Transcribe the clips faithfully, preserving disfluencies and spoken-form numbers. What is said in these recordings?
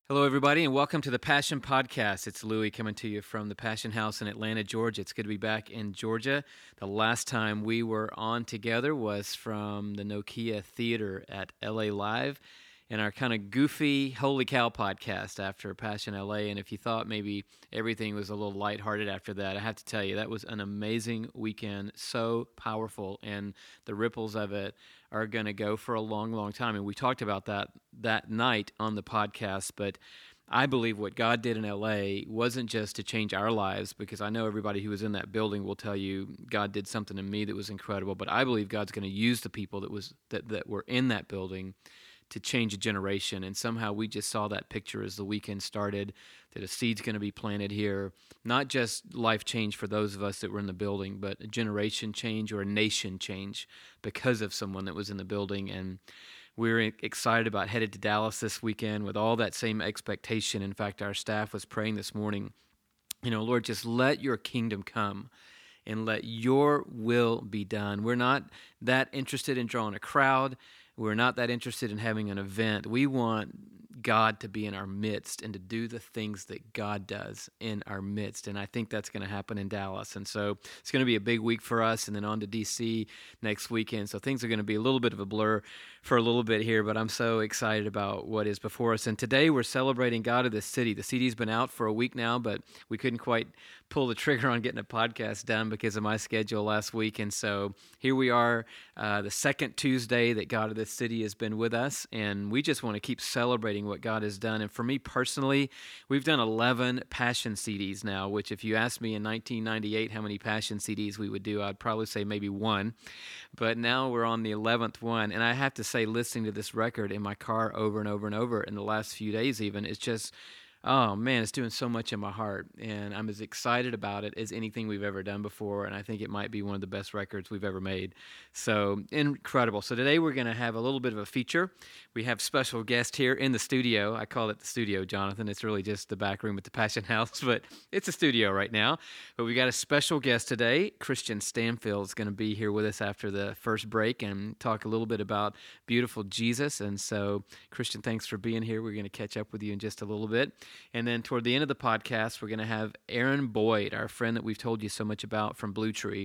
Hello, everybody, and welcome to the Passion Podcast. It's Louie coming to you from the Passion House in Atlanta, Georgia. It's good to be back in Georgia. The last time we were on together was from the Nokia Theater at L A Live in our kind of goofy Holy Cow podcast after Passion L A. And if you thought maybe everything was a little lighthearted after that, I have to tell you, that was an amazing weekend, so powerful, and the ripples of it are going to go for a long, long time. And we talked about that that night on the podcast, but I believe what God did in L A wasn't just to change our lives, because I know everybody who was in that building will tell you God did something in me that was incredible, but I believe God's going to use the people that was that, that were in that building to change a generation. And somehow we just saw that picture as the weekend started, that a seed's going to be planted here, not just life change for those of us that were in the building, but a generation change or a nation change because of someone that was in the building. And we're excited about headed to Dallas this weekend with all that same expectation. In fact, our staff was praying this morning, you know, Lord, just let your kingdom come and let your will be done. We're not that interested in drawing a crowd. We're not that interested in having an event. We want God to be in our midst and to do the things that God does in our midst. And I think that's going to happen in Dallas. And so it's going to be a big week for us, and then on to D C next weekend. So things are going to be a little bit of a blur for a little bit here, but I'm so excited about what is before us. And today we're celebrating God of the City. The C D's been out for a week now, but we couldn't quite pull the trigger on getting a podcast done because of my schedule last week. And so here we are, uh, the second Tuesday that God of the City has been with us, and we just want to keep celebrating what God has done. And for me personally, we've done eleven Passion C Ds now, which if you asked me in nineteen ninety-eight how many Passion C Ds we would do, I'd probably say maybe one. But now we're on the eleventh one, and I have to say, listening to this record in my car over and over and over in the last few days even, it's just, oh man, it's doing so much in my heart, and I'm as excited about it as anything we've ever done before, and I think it might be one of the best records we've ever made. So incredible. So today we're going to have a little bit of a feature. We have special guest here in the studio. I call it the studio, Jonathan. It's really just the back room at the Passion House, but it's a studio right now. But we got a special guest today. Christian Stanfield is going to be here with us after the first break and talk a little bit about beautiful Jesus. And so, Christian, thanks for being here. We're going to catch up with you in just a little bit. And then toward the end of the podcast, we're going to have Aaron Boyd, our friend that we've told you so much about from Blue Tree.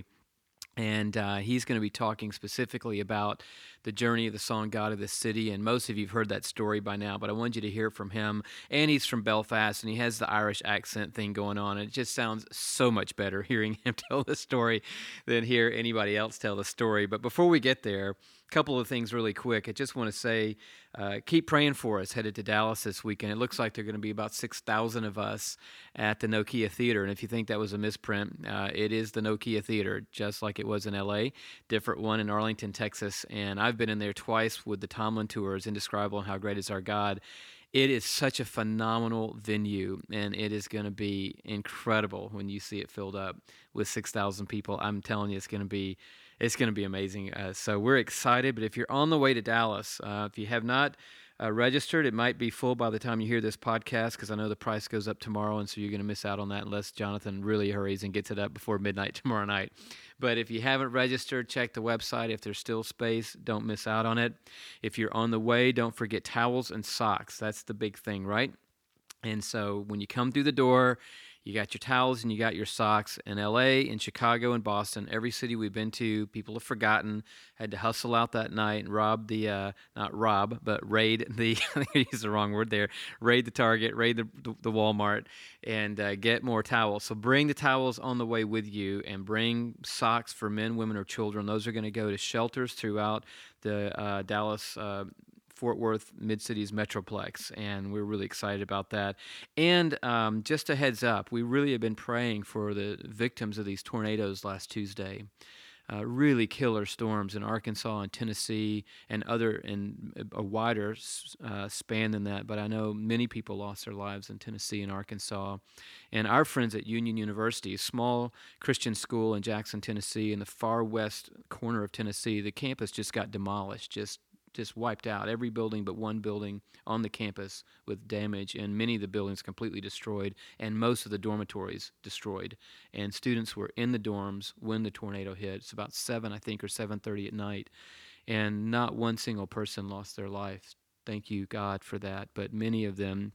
And uh, he's going to be talking specifically about the journey of the song God of the City. And most of you have heard that story by now, but I wanted you to hear from him. And he's from Belfast, and he has the Irish accent thing going on. And it just sounds so much better hearing him tell the story than hear anybody else tell the story. But before we get there, a couple of things really quick. I just want to say, uh, keep praying for us headed to Dallas this weekend. It looks like there are going to be about six thousand of us at the Nokia Theater. And if you think that was a misprint, uh, it is the Nokia Theater, just like it was in L A, different one in Arlington, Texas. And I've been in there twice with the Tomlin Tours, Indescribable and How Great Is Our God. It is such a phenomenal venue, and it is going to be incredible when you see it filled up with six thousand people. I'm telling you, it's going to be it's going to be amazing. Uh, so we're excited, but if you're on the way to Dallas, uh, if you have not uh, registered, it might be full by the time you hear this podcast, because I know the price goes up tomorrow, and so you're going to miss out on that unless Jonathan really hurries and gets it up before midnight tomorrow night. But if you haven't registered, check the website. If there's still space, don't miss out on it. If you're on the way, don't forget towels and socks. That's the big thing, right? And so when you come through the door, you got your towels and you got your socks. In L A, in Chicago, and Boston, every city we've been to, people have forgotten, had to hustle out that night and rob the, uh, not rob, but raid the, I think I used the wrong word there, raid the Target, raid the, the, the Walmart, and uh, get more towels. So bring the towels on the way with you, and bring socks for men, women, or children. Those are going to go to shelters throughout the uh, Dallas uh Fort Worth Mid-Cities Metroplex, and we're really excited about that. And um, just a heads up, we really have been praying for the victims of these tornadoes last Tuesday. Uh, really killer storms in Arkansas and Tennessee and other, in a wider uh, span than that. But I know many people lost their lives in Tennessee and Arkansas. And our friends at Union University, a small Christian school in Jackson, Tennessee, in the far west corner of Tennessee, the campus just got demolished, just just wiped out. Every building but one building on the campus with damage, and many of the buildings completely destroyed, and most of the dormitories destroyed. And students were in the dorms when the tornado hit. It's about seven, I think, or seven thirty at night, and not one single person lost their life. Thank you, God, for that. But many of them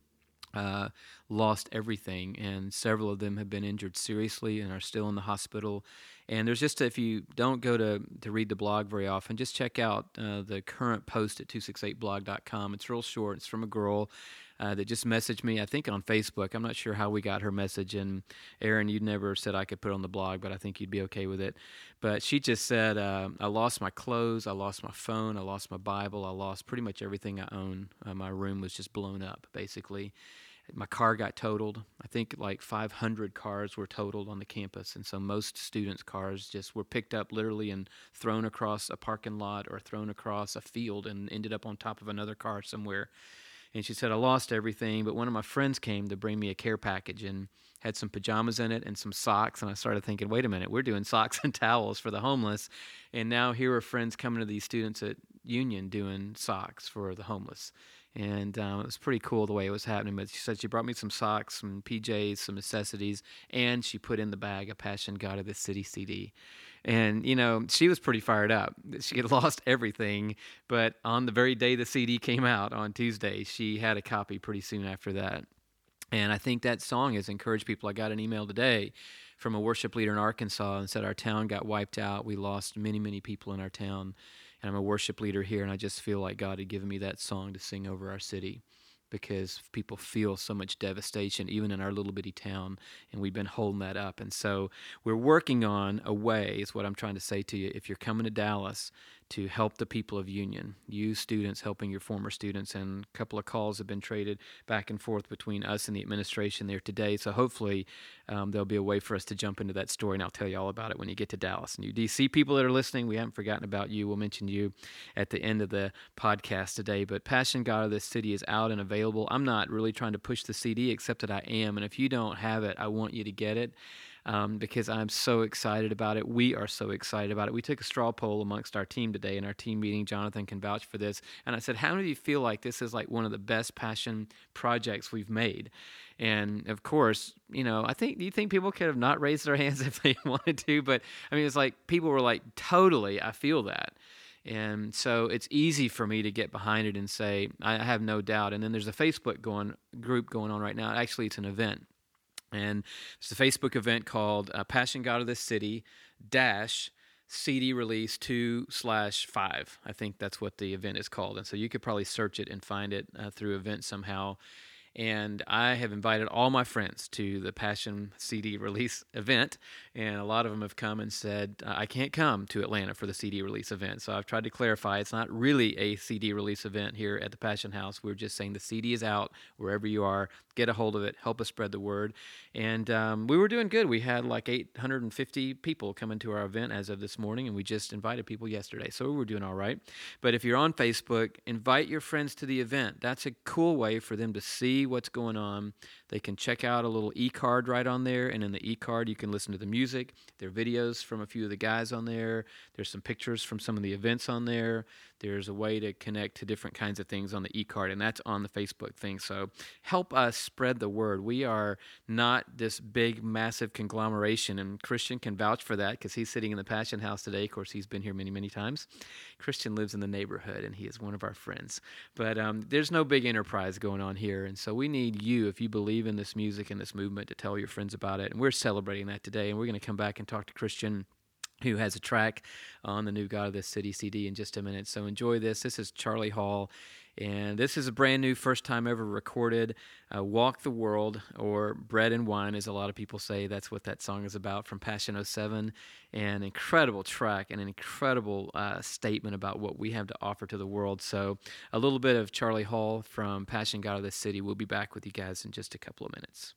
uh, lost everything, and several of them have been injured seriously and are still in the hospital. And there's just, if you don't go to, to read the blog very often, just check out uh, the current post at two sixty-eight blog dot com. It's real short. It's from a girl uh, that just messaged me, I think on Facebook. I'm not sure how we got her message. And Aaron, you never said I could put it on the blog, but I think you'd be okay with it. But she just said, uh, I lost my clothes, I lost my phone, I lost my Bible, I lost pretty much everything I own. Uh, my room was just blown up, basically. My car got totaled. I think like five hundred cars were totaled on the campus. And so most students' cars just were picked up literally and thrown across a parking lot or thrown across a field and ended up on top of another car somewhere. And she said, I lost everything, but one of my friends came to bring me a care package and had some pajamas in it and some socks. And I started thinking, wait a minute, we're doing socks and towels for the homeless. And now here are friends coming to these students at Union doing socks for the homeless. And um, it was pretty cool the way it was happening. But she said she brought me some socks, some P Js, some necessities, and she put in the bag a Passion God of the City C D. And, you know, she was pretty fired up. She had lost everything, but on the very day the C D came out on Tuesday, she had a copy pretty soon after that. And I think that song has encouraged people. I got an email today from a worship leader in Arkansas and said our town got wiped out. We lost many, many people in our town. And I'm a worship leader here, and I just feel like God had given me that song to sing over our city because people feel so much devastation, even in our little bitty town, and we've been holding that up. And so we're working on a way, is what I'm trying to say to you, if you're coming to Dallas, to help the people of Union, you students helping your former students, and a couple of calls have been traded back and forth between us and the administration there today. So hopefully um, there'll be a way for us to jump into that story, and I'll tell you all about it when you get to Dallas. And you D C people that are listening, we haven't forgotten about you. We'll mention you at the end of the podcast today. But Passion God of this City is out and available. I'm not really trying to push the C D, except that I am. And if you don't have it, I want you to get it. Um, because I'm so excited about it. We are so excited about it. We took a straw poll amongst our team today in our team meeting. Jonathan can vouch for this. And I said, how many of you feel like this is like one of the best passion projects we've made? And of course, you know, I think, do you think people could have not raised their hands if they wanted to? But I mean, it's like people were like, totally, I feel that. And so it's easy for me to get behind it and say, I have no doubt. And then there's a Facebook going group going on right now. Actually, it's an event. And it's a Facebook event called uh, Passion God of this City dash C D release two slash five. I think that's what the event is called. And so you could probably search it and find it uh, through event somehow. And I have invited all my friends to the Passion C D release event, and a lot of them have come and said, I can't come to Atlanta for the C D release event. So I've tried to clarify it's not really a C D release event here at the Passion House. We're just saying the C D is out wherever you are. Get a hold of it. Help us spread the word. And um, we were doing good. We had like eight hundred fifty people coming to our event as of this morning, and we just invited people yesterday. So we were doing all right. But if you're on Facebook, invite your friends to the event. That's a cool way for them to see what's going on. They can check out a little e-card right on there, and in the e-card you can listen to the music. There are videos from a few of the guys on there. There's some pictures from some of the events on there. There's a way to connect to different kinds of things on the e-card, and that's on the Facebook thing. So help us spread the word. We are not this big, massive conglomeration, and Christian can vouch for that because he's sitting in the Passion House today. Of course, he's been here many, many times. Christian lives in the neighborhood, and he is one of our friends. But um, there's no big enterprise going on here, and so we need you, if you believe in this music and this movement, to tell your friends about it. And we're celebrating that today, and we're going to come back and talk to Christian, who has a track on the new God of this City C D in just a minute. So enjoy this. This is Charlie Hall, and this is a brand new, first time ever recorded, uh, Walk the World, or Bread and Wine, as a lot of people say. That's what that song is about, from Passion oh seven. An incredible track and an incredible uh, statement about what we have to offer to the world. So a little bit of Charlie Hall from Passion God of this City. We'll be back with you guys in just a couple of minutes.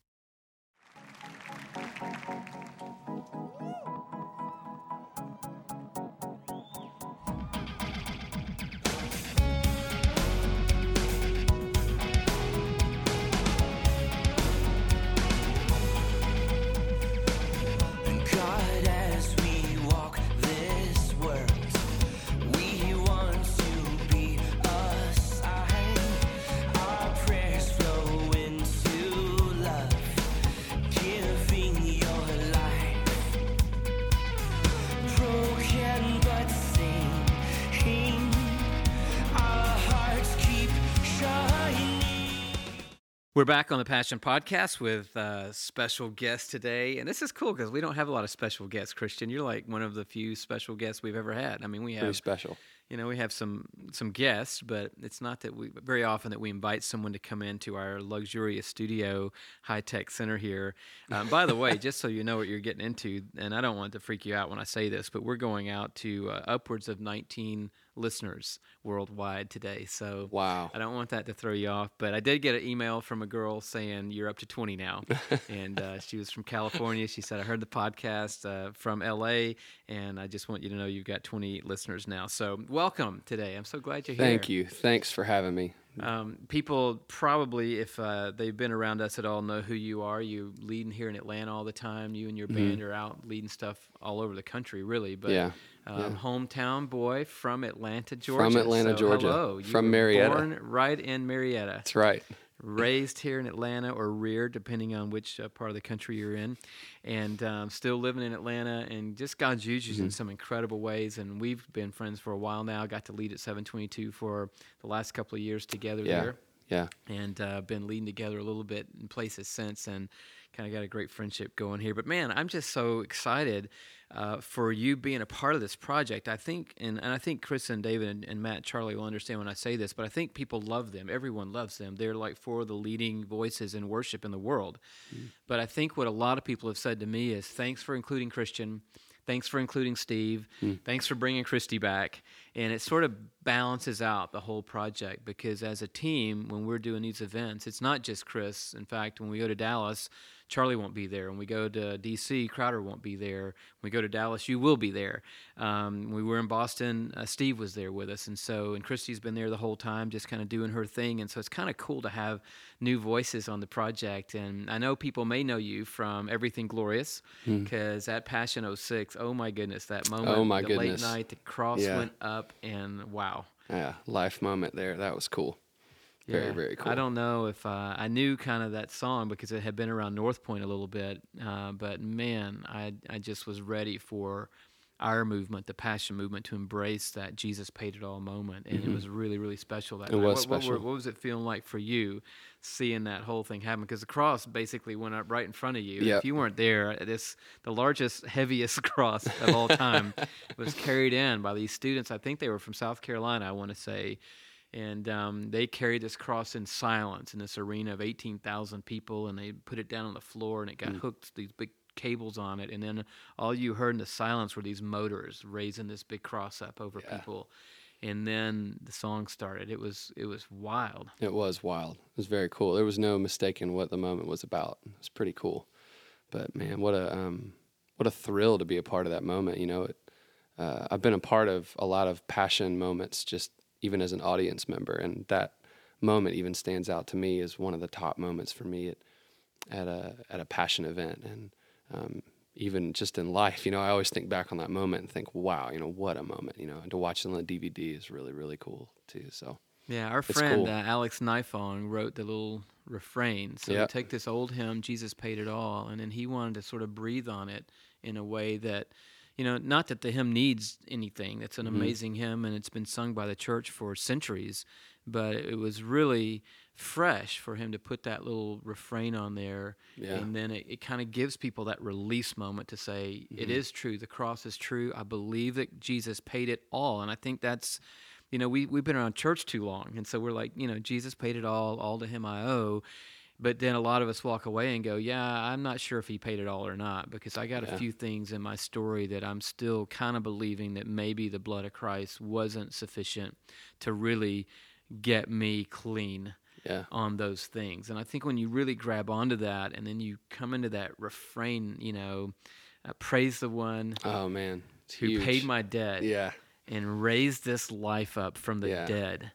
Flow into love. We're back on the Passion Podcast with a special guest today. And this is cool because we don't have a lot of special guests, Christian. You're like one of the few special guests we've ever had. I mean, we have... Pretty special. You know, we have some some guests, but it's not that we very often that we invite someone to come into our luxurious studio, high-tech center here. Um, by the way, just so you know what you're getting into, and I don't want to freak you out when I say this, but we're going out to uh, upwards of nineteen listeners worldwide today. So wow. I don't want that to throw you off, but I did get an email from a girl saying you're up to twenty now, and uh, she was from California. She said, I heard the podcast uh, from L A, and I just want you to know you've got twenty listeners now. So welcome today. I'm so glad you're here. Thank you. Thanks for having me. Um, people probably, if uh, they've been around us at all, know who you are. You leading here in Atlanta all the time. You and your mm-hmm. band are out leading stuff all over the country, really. But yeah. Um, yeah. hometown boy from Atlanta, Georgia. From Atlanta, so, Georgia. Hello. You from were Marietta. Born right in Marietta. That's right. Raised here in Atlanta, or reared, depending on which uh, part of the country you're in, and um, still living in Atlanta, and just God's used you mm-hmm. in some incredible ways, and we've been friends for a while now. Got to lead at seven twenty-two for the last couple of years together yeah. there. Yeah. And uh, been leading together a little bit in places since, and kind of got a great friendship going here. But man, I'm just so excited uh, for you being a part of this project. I think, and, and I think Chris and David and, and Matt and Charlie will understand when I say this, but I think people love them. Everyone loves them. They're like four of the leading voices in worship in the world. Mm. But I think what a lot of people have said to me is, thanks for including Christian. Thanks for including Steve. Mm. Thanks for bringing Christy back. And it sort of balances out the whole project, because as a team, when we're doing these events, it's not just Chris. In fact, when we go to Dallas, Charlie won't be there. When we go to D C, Crowder won't be there. When we go to Dallas, you will be there. Um, when we were in Boston, uh, Steve was there with us. And so, and Christy's been there the whole time, just kind of doing her thing. And so it's kind of cool to have new voices on the project. And I know people may know you from Everything Glorious, because mm. at Passion oh six, oh my goodness, that moment, oh my the goodness. late night, the cross yeah. went up, and wow. Yeah, life moment there. That was cool. Very, yeah. very cool. I don't know if uh, I knew kind of that song because it had been around North Point a little bit, uh, but man, I I just was ready for our movement, the Passion movement, to embrace that Jesus paid it all moment, and mm-hmm. it was really, really special that it night. was what, special. What, were, what was it feeling like for you, seeing that whole thing happen? Because the cross basically went up right in front of you. Yep. If you weren't there, this the largest, heaviest cross of all time was carried in by these students. I think they were from South Carolina, I want to say. And um, they carried this cross in silence in this arena of eighteen thousand people, and they put it down on the floor, and it got mm. hooked, these big cables on it. And then all you heard in the silence were these motors raising this big cross up over yeah. people. And then the song started. It was it was wild. It was wild. It was very cool. There was no mistaking what the moment was about. It was pretty cool. But man, what a um, what a thrill to be a part of that moment. You know, it, uh, I've been a part of a lot of Passion moments, just even as an audience member, and that moment even stands out to me as one of the top moments for me at at a at a Passion event. And um, even just in life, you know, I always think back on that moment and think, wow, you know, what a moment, you know, and to watch it on the D V D is really, really cool too. So yeah, our friend cool. uh, Alex Nifong wrote the little refrain. So yep. take this old hymn, Jesus paid it all, and then he wanted to sort of breathe on it in a way that, you know, not that the hymn needs anything. It's an mm-hmm. amazing hymn, and it's been sung by the church for centuries, but it was really fresh for him to put that little refrain on there, yeah. and then it, it kind of gives people that release moment to say, mm-hmm. it is true, the cross is true, I believe that Jesus paid it all. And I think that's, you know, we, we've been around church too long, and so we're like, you know, Jesus paid it all, all to him I owe. But then a lot of us walk away and go, yeah, I'm not sure if he paid it all or not, because I got yeah. a few things in my story that I'm still kind of believing that maybe the blood of Christ wasn't sufficient to really get me clean yeah. on those things. And I think when you really grab onto that, and then you come into that refrain, you know, uh, praise the one oh, man. It's who huge. paid my debt yeah. and raised this life up from the yeah. dead.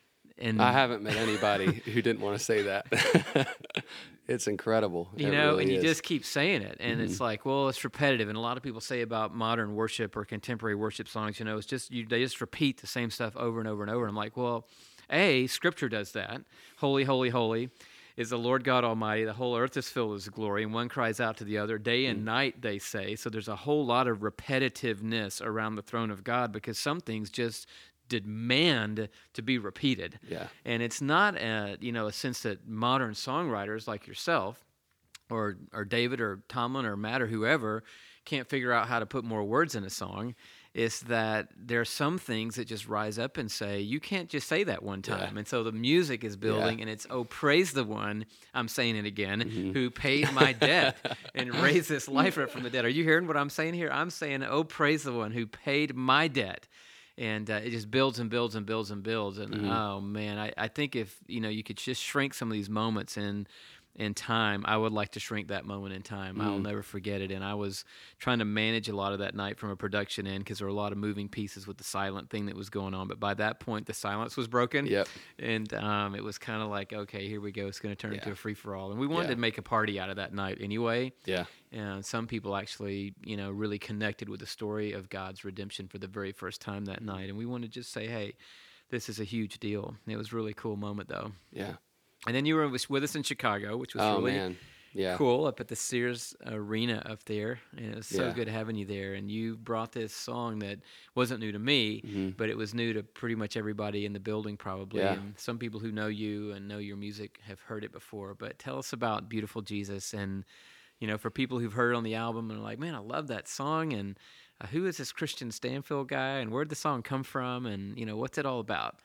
And I haven't met anybody who didn't want to say that. It's incredible. You it know, really and you is. just keep saying it. And mm-hmm. it's like, well, it's repetitive. And a lot of people say about modern worship or contemporary worship songs, you know, it's just, you, they just repeat the same stuff over and over and over. And I'm like, well, A, Scripture does that. Holy, holy, holy is the Lord God Almighty. The whole earth is filled with His glory. And one cries out to the other. Day and mm-hmm. night, they say. So there's a whole lot of repetitiveness around the throne of God, because some things just demand to be repeated. Yeah. And it's not a, you know, a sense that modern songwriters like yourself or or David or Tomlin or Matt or whoever can't figure out how to put more words in a song. It's that there are some things that just rise up and say, you can't just say that one time. Yeah. And so the music is building, Yeah. and it's, oh, praise the one, I'm saying it again, Mm-hmm. who paid my debt and raised this life up from the dead. Are you hearing what I'm saying here? I'm saying, oh, praise the one who paid my debt. And uh, it just builds and builds and builds and builds. And, Mm-hmm. oh, man, I, I think if, you know, you could just shrink some of these moments in in time, I would like to shrink that moment in time. Mm-hmm. I'll never forget it. And I was trying to manage a lot of that night from a production end because there were a lot of moving pieces with the silent thing that was going on. But by that point, the silence was broken. Yep. And um, it was kind of like, okay, here we go. It's going to turn Yeah. into a free-for-all. And we wanted Yeah. to make a party out of that night anyway. Yeah. And some people actually, you know, really connected with the story of God's redemption for the very first time that night. And we wanted to just say, hey, this is a huge deal. It was a really cool moment, though. Yeah. And then you were with us in Chicago, which was Oh really man. Yeah. cool, up at the Sears Arena up there. And it was so Yeah. good having you there. And you brought this song that wasn't new to me, Mhm. but it was new to pretty much everybody in the building probably. Yeah. And some people who know you and know your music have heard it before. But tell us about Beautiful Jesus. And, you know, for people who've heard it on the album and are like, man, I love that song. And uh, who is this Christian Stanfield guy? And where'd the song come from? And, you know, what's it all about?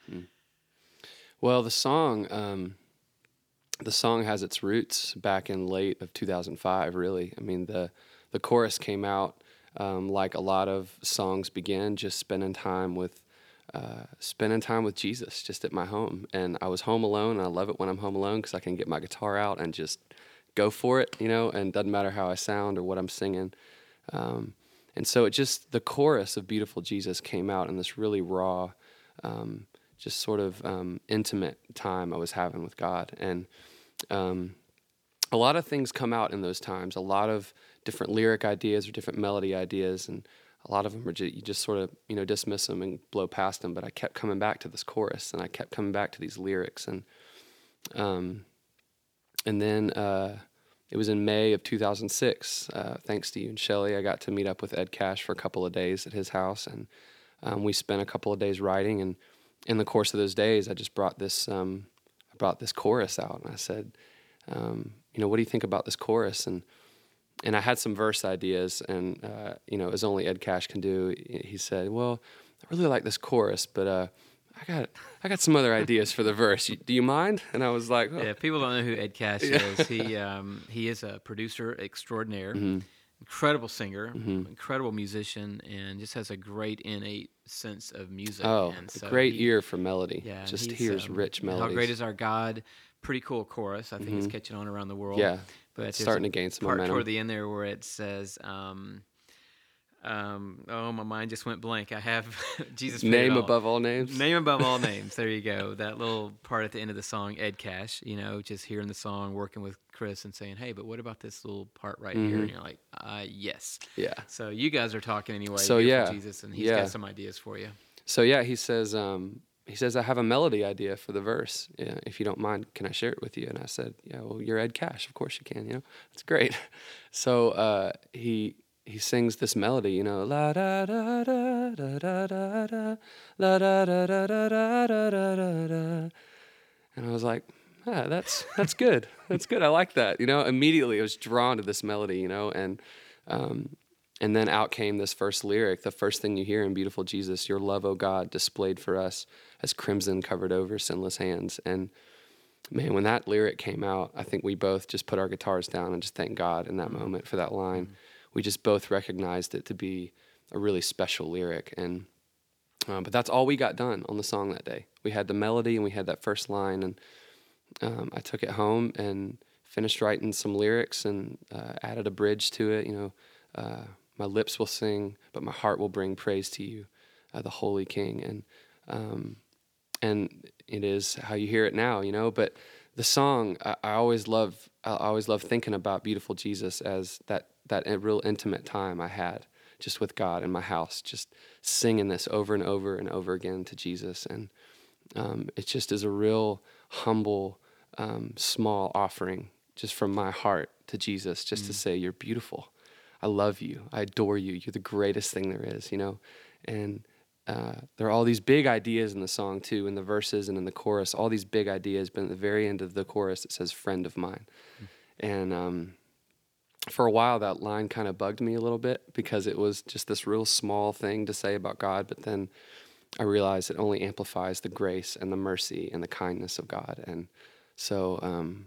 Well, the song, um, the song has its roots back in late of two thousand five. Really, I mean the the chorus came out um, like a lot of songs begin, just spending time with uh, spending time with Jesus, just at my home. And I was home alone. And I love it when I'm home alone because I can get my guitar out and just go for it, you know. And doesn't matter how I sound or what I'm singing. Um, and so it just the chorus of Beautiful Jesus came out in this really raw. Um, just sort of um, intimate time I was having with God. And um, a lot of things come out in those times, a lot of different lyric ideas or different melody ideas, and a lot of them are just, you just sort of, you know, dismiss them and blow past them. But I kept coming back to this chorus, and I kept coming back to these lyrics. And um, and then uh, it was in May of two thousand six, uh, thanks to you and Shelley, I got to meet up with Ed Cash for a couple of days at his house, and um, we spent a couple of days writing. And in the course of those days, I just brought this, um, I brought this chorus out, and I said, um, you know, what do you think about this chorus? And and I had some verse ideas, and uh, you know, as only Ed Cash can do, he said, well, I really like this chorus, but uh, I got I got some other ideas for the verse. Do you mind? And I was like, oh. Yeah, people don't know who Ed Cash Yeah. is. He um, he is a producer extraordinaire. Mm-hmm. Incredible singer, Mhm. incredible musician, and just has a great innate sense of music. Oh, and a so great he- ear for melody. Yeah, Just he's, hears um, rich melodies. How Great Is Our God? Pretty cool chorus. I think it's Mhm. catching on around the world. Yeah, but there's starting a to gain some part momentum. toward the end there where it says, um, um, "Oh, my mind just went blank." I have Jesus. paid it Name all. above all names. Name above all names. There you go. That little part at the end of the song, Ed Cash, you know, just hearing the song, working with Chris and saying, hey, but what about this little part right here? Mhm. And you're like, uh, yes. Yeah. So you guys are talking anyway. So, Beautiful yeah. Jesus, and he's Yeah. got some ideas for you. So yeah, he says, um, he says, I have a melody idea for the verse. Yeah, if you don't mind, can I share it with you? And I said, yeah, well, you're Ed Cash. Of course you can. You know, it's great. So uh, he he sings this melody. You know, la da da da da da da da la da da da da da da da da da. And I was like, ah, that's that's good. That's good. I like that. You know, immediately I was drawn to this melody. You know, and um, and then out came this first lyric. The first thing you hear in Beautiful Jesus, your love, O God, displayed for us as crimson covered over sinless hands. And man, when that lyric came out, I think we both just put our guitars down and just thanked God in that Mm-hmm. moment for that line. Mm-hmm. We just both recognized it to be a really special lyric. And um, but that's all we got done on the song that day. We had the melody and we had that first line, and um, I took it home and finished writing some lyrics and uh, added a bridge to it. You know, uh, my lips will sing, but my heart will bring praise to you, uh, the Holy King. And um, and it is how you hear it now, you know. But the song, I, I always love. I always love thinking about Beautiful Jesus as that that real intimate time I had just with God in my house, just singing this over and over and over again to Jesus. And um, it just is a real humble, um, small offering just from my heart to Jesus, just mm. to say, you're beautiful. I love you. I adore you. You're the greatest thing there is, you know. And uh, there are all these big ideas in the song too, in the verses and in the chorus, all these big ideas. But at the very end of the chorus, it says "friend of mine," mm. and um, for a while that line kind of bugged me a little bit because it was just this real small thing to say about God. But then I realized it only amplifies the grace and the mercy and the kindness of God, and so um,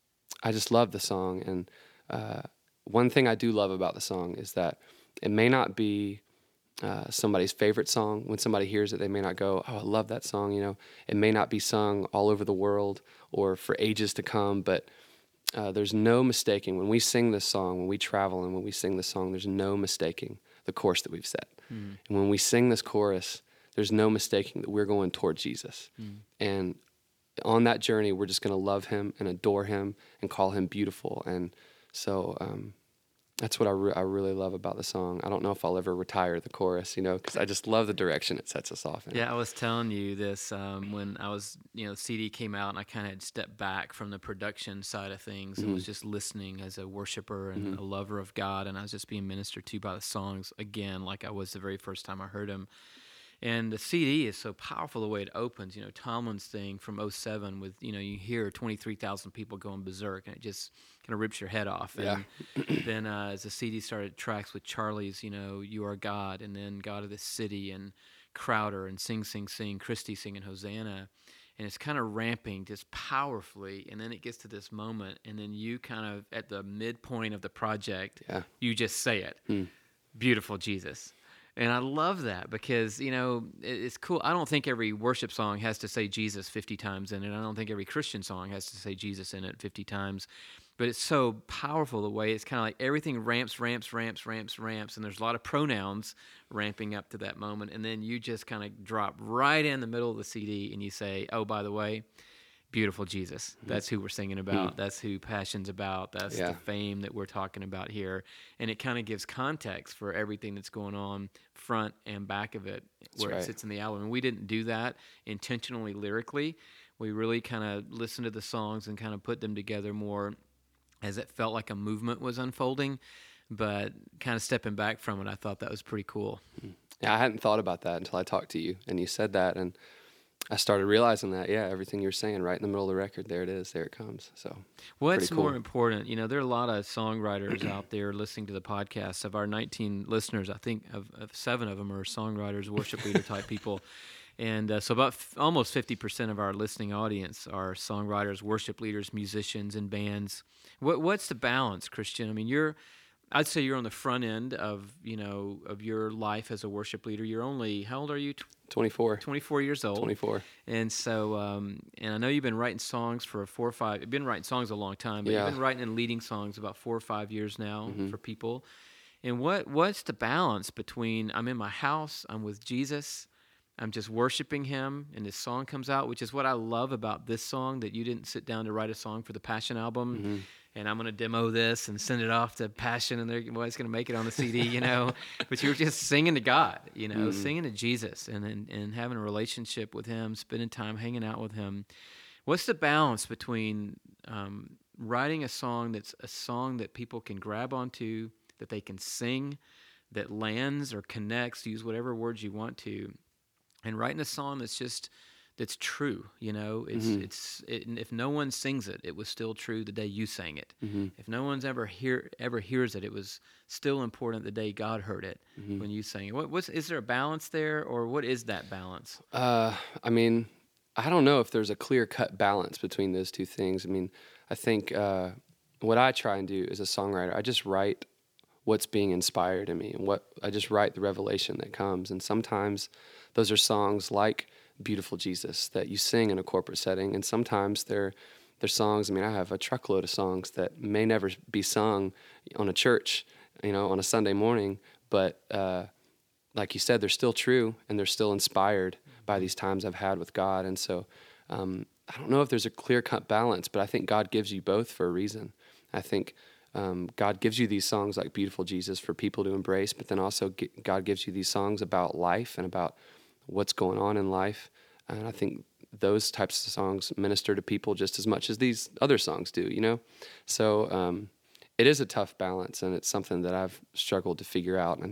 I just love the song. And uh, one thing I do love about the song is that it may not be uh, somebody's favorite song. When somebody hears it, they may not go, "Oh, I love that song." You know, it may not be sung all over the world or for ages to come, but uh, there's no mistaking when we sing this song, when we travel and when we sing this song, there's no mistaking the course that we've set. Mm. And when we sing this chorus, there's no mistaking that we're going toward Jesus. Mm. And on that journey, we're just going to love him and adore him and call him beautiful. And so um, that's what I, re- I really love about the song. I don't know if I'll ever retire the chorus, you know, because I just love the direction it sets us off in. Yeah, I was telling you this um, when I was, you know, the C D came out and I kind of had stepped back from the production side of things mm-hmm. and was just listening as a worshiper and mm-hmm. a lover of God. And I was just being ministered to by the songs again, like I was the very first time I heard them. And the C D is so powerful the way it opens. You know, Tomlin's thing from oh seven with, you know, you hear twenty-three thousand people going berserk and it just kind of rips your head off. And yeah. then uh, as the C D started, tracks with Charlie's, you know, You Are God, and then God of the City, and Crowder, and Sing, Sing, Sing, Christy singing Hosanna. And it's kind of ramping just powerfully. And then it gets to this moment. And then you kind of, at the midpoint of the project, yeah. you just say it. Hmm. Beautiful Jesus. And I love that because, you know, it's cool. I don't think every worship song has to say Jesus fifty times in it. I don't think every Christian song has to say Jesus in it fifty times. But it's so powerful the way it's kind of like everything ramps, ramps, ramps, ramps, ramps. And there's a lot of pronouns ramping up to that moment. And then you just kind of drop right in the middle of the C D and you say, oh, by the way, beautiful Jesus. That's who we're singing about. Mm. That's who Passion's about. That's yeah. the fame that we're talking about here. And it kind of gives context for everything that's going on front and back of it, that's where right. it sits in the album. And we didn't do that intentionally lyrically. We really kind of listened to the songs and kind of put them together more as it felt like a movement was unfolding. But kind of stepping back from it, I thought that was pretty cool. Yeah, I hadn't thought about that until I talked to you and you said that. And I started realizing that, yeah, everything you're saying right in the middle of the record, there it is, there it comes. So, what's cool. more important? You know, there are a lot of songwriters out there listening to the podcast. Of our nineteen listeners, I think of, of seven of them are songwriters, worship leader type people. And uh, so about f- almost fifty percent of our listening audience are songwriters, worship leaders, musicians, and bands. What What's the balance, Christian? I mean, you're... I'd say you're on the front end of, you know, of your life as a worship leader. You're only, how old are you? twenty-four. twenty-four years old. twenty-four. And so, um, and I know you've been writing songs for four or five, you've been writing songs a long time, but yeah. you've been writing and leading songs about four or five years now mm-hmm. for people. And what what's the balance between I'm in my house, I'm with Jesus, I'm just worshiping him, and this song comes out, which is what I love about this song, that you didn't sit down to write a song for the Passion album. Mm-hmm. And I'm going to demo this and send it off to Passion, and they're well, it's going to make it on the C D, you know. But you're just singing to God, you know, mm-hmm. singing to Jesus and, and and having a relationship with him, spending time hanging out with him. What's the balance between um, writing a song that's a song that people can grab onto, that they can sing, that lands or connects, use whatever words you want to, and writing a song that's just... that's true, you know. It's mm-hmm. it's it, if no one sings it, it was still true the day you sang it. Mm-hmm. If no one's ever hear ever hears it, it was still important the day God heard it mm-hmm. when you sang it. What what's is there a balance there, or what is that balance? Uh, I mean, I don't know if there's a clear cut balance between those two things. I mean, I think uh, what I try and do as a songwriter, I just write what's being inspired in me, and what I just write the revelation that comes. And sometimes those are songs like Beautiful Jesus that you sing in a corporate setting, and sometimes they're they're songs. I mean, I have a truckload of songs that may never be sung on a church, you know, on a Sunday morning, but uh, like you said, they're still true and they're still inspired by these times I've had with God. And so um, I don't know if there's a clear-cut balance, but I think God gives you both for a reason. I think um, God gives you these songs like Beautiful Jesus for people to embrace, but then also g- God gives you these songs about life and about what's going on in life. And I think those types of songs minister to people just as much as these other songs do, you know? So um, it is a tough balance, and it's something that I've struggled to figure out. And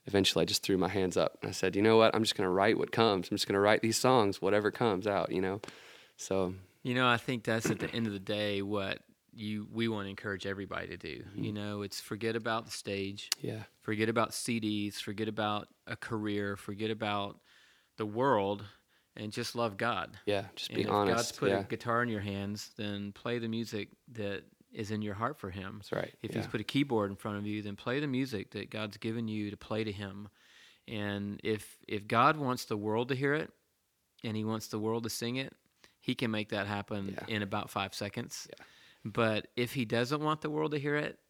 eventually I just threw my hands up and I said, you know what? I'm just going to write what comes. I'm just going to write these songs, whatever comes out, you know? So, you know, I think that's at the end of the day what you we want to encourage everybody to do. Mm-hmm. You know, it's forget about the stage. Yeah. Forget about C Ds. Forget about a career. Forget about the world, and just love God. Yeah, just be and honest. If God's put yeah. a guitar in your hands, then play the music that is in your heart for Him. That's right. If yeah. He's put a keyboard in front of you, then play the music that God's given you to play to Him. And if if God wants the world to hear it, and He wants the world to sing it, He can make that happen yeah. in about five seconds. Yeah. But if He doesn't want the world to hear it,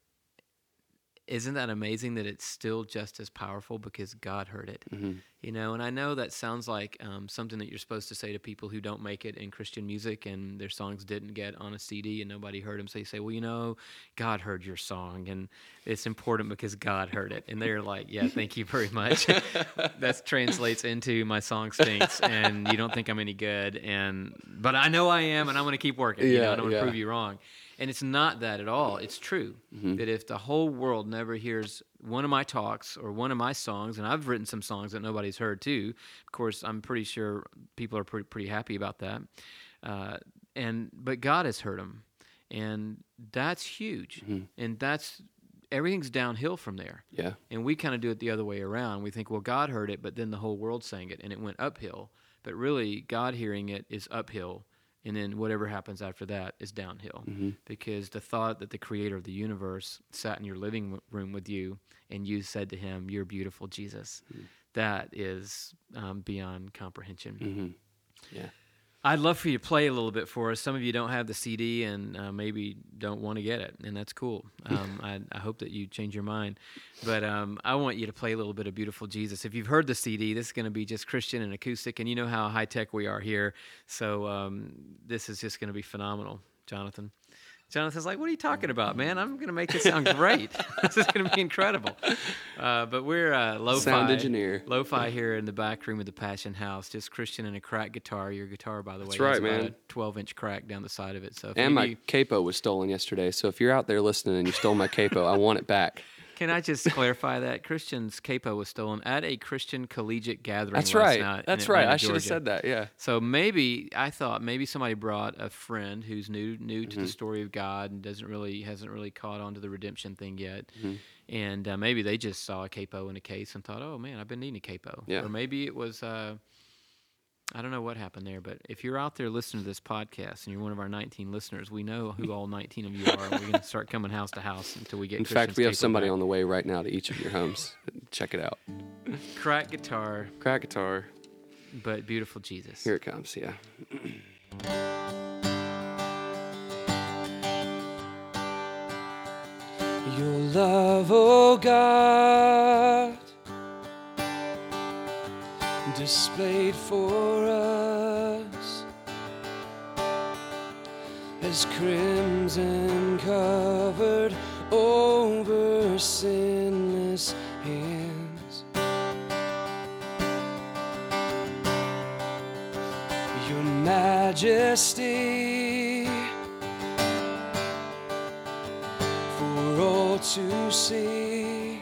isn't that amazing that it's still just as powerful because God heard it? Mm-hmm. You know, and I know that sounds like um, something that you're supposed to say to people who don't make it in Christian music and their songs didn't get on a C D and nobody heard them. So you say, well, you know, God heard your song and it's important because God heard it. And they're like, yeah, thank you very much. That translates into my song stinks and you don't think I'm any good. And but I know I am and I'm going to keep working. Yeah, you know, I don't want to yeah. prove you wrong. And it's not that at all. It's true mm-hmm. that if the whole world never hears one of my talks or one of my songs, and I've written some songs that nobody's heard too. Of course, I'm pretty sure people are pretty, pretty happy about that. Uh, and but God has heard them, and that's huge. Mm-hmm. And that's everything's downhill from there. Yeah. And we kind of do it the other way around. We think, well, God heard it, but then the whole world sang it, and it went uphill. But really, God hearing it is uphill. And then whatever happens after that is downhill. Mm-hmm. Because the thought that the creator of the universe sat in your living room with you and you said to him, you're beautiful, Jesus, mm-hmm. that is um, beyond comprehension. Mm-hmm. Yeah. I'd love for you to play a little bit for us. Some of you don't have the C D and uh, maybe don't want to get it, and that's cool. Um, I, I hope that you change your mind. But um, I want you to play a little bit of Beautiful Jesus. If you've heard the C D, this is going to be just Christian and acoustic, and you know how high-tech we are here. So um, this is just going to be phenomenal, Jonathan. Jonathan's like, what are you talking about, man? I'm going to make this sound great. This is going to be incredible. Uh, but we're uh, lo-fi. Sound engineer. Lo-fi here in the back room of the Passion House. Just Christian and a cracked guitar. Your guitar, by the That's way, right, has about man. a twelve-inch crack down the side of it. So, if and my you, capo was stolen yesterday. So if you're out there listening and you stole my capo, I want it back. Can I just clarify that? Christian's capo was stolen at a Christian collegiate gathering That's last right. night. That's in right. Atlanta, I should have Georgia. said that, yeah. So maybe, I thought maybe somebody brought a friend who's new new to mm-hmm. the story of God and doesn't really, hasn't really caught on to the redemption thing yet. Mm-hmm. And uh, maybe they just saw a capo in a case and thought, oh man, I've been needing a capo. Yeah. Or maybe it was, uh, I don't know what happened there, but if you're out there listening to this podcast and you're one of our nineteen listeners, we know who all nineteen of you are. We're going to start coming house to house until we get In Christian's fact, we have capo somebody back. on the way right now to each of your homes. Check it out. Crack guitar, Crack guitar. but beautiful Jesus. Here it comes, yeah. Your love, oh God, displayed for us as crimson covered over sinless hands. Your majesty for all to see,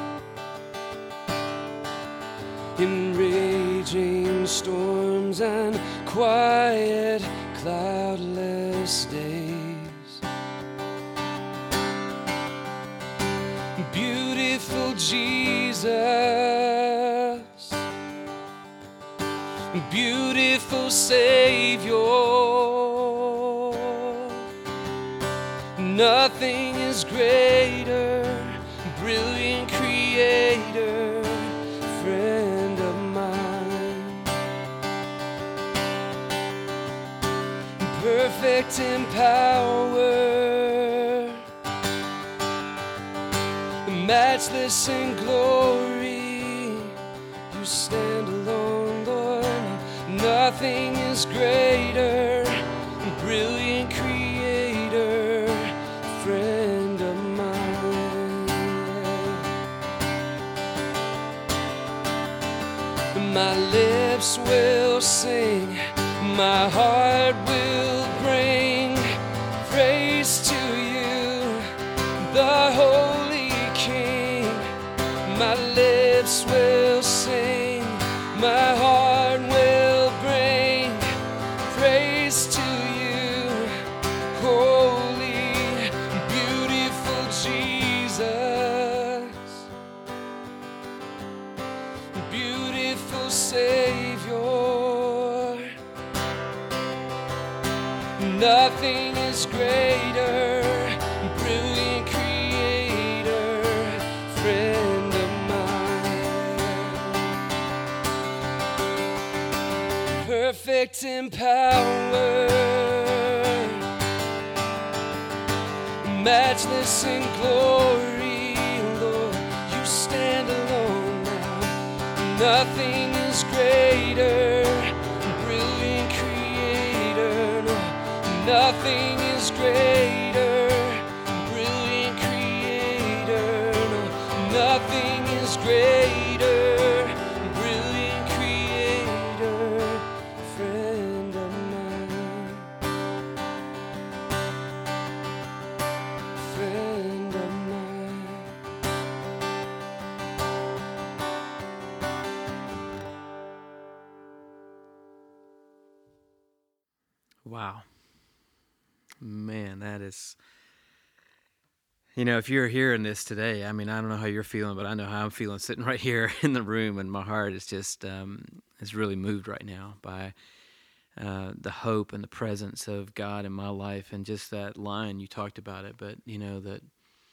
in raging storms and quiet cloudless days. Beautiful Jesus, beautiful Savior, nothing is greater, brilliant Creator, friend of mine, perfect in power, matchless in glory, you stand alone, Lord, nothing is greater, brilliant Creator, friend of mine. My lips will sing, my heart will bring praise to you, the Holy King. My lips will is greater, brilliant creator, friend of mine. Perfect in power, matchless in glory, Lord, you stand alone now. Nothing is greater, brilliant creator, no, nothing is greater, brilliant creator, no, nothing is greater, brilliant creator, friend of mine, friend of mine. Wow. Man, that is, you know, if you're hearing this today, I mean, I don't know how you're feeling, but I know how I'm feeling sitting right here in the room, and my heart is just, um, is really moved right now by uh, the hope and the presence of God in my life, and just that line, you talked about it, but, you know, that